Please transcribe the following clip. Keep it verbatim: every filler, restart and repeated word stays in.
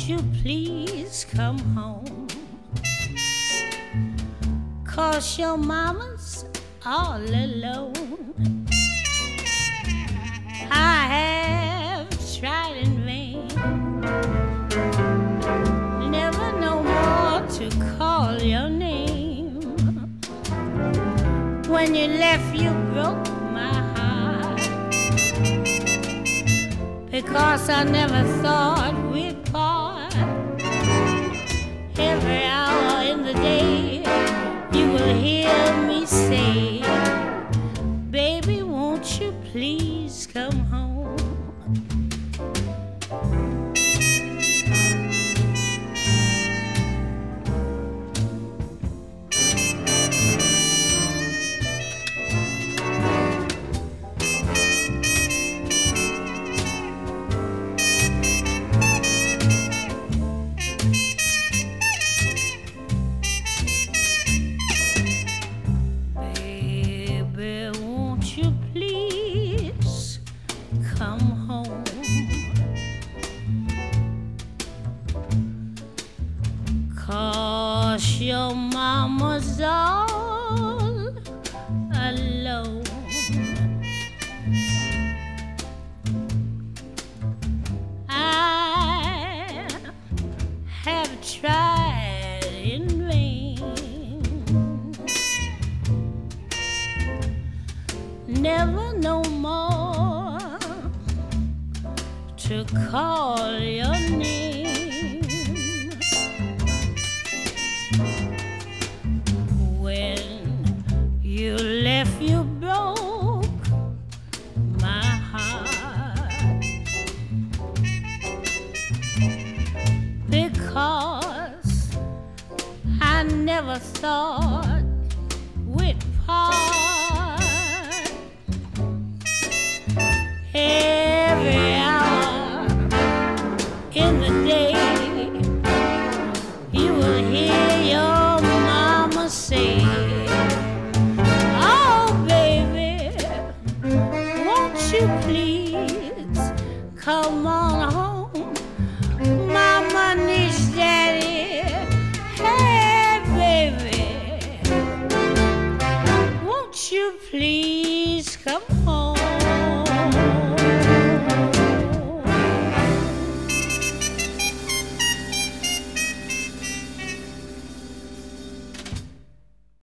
you please come home? 'Cause your mama's all alone. I have tried in vain, never no more to call your name. When you left, you broke my heart, because I never thought we'd part. Every hour in the day, you will hear me say, baby, won't you please come home? Your mama's all alone. I have tried in vain, never no more to call your name. You left, you broke my heart, because I never thought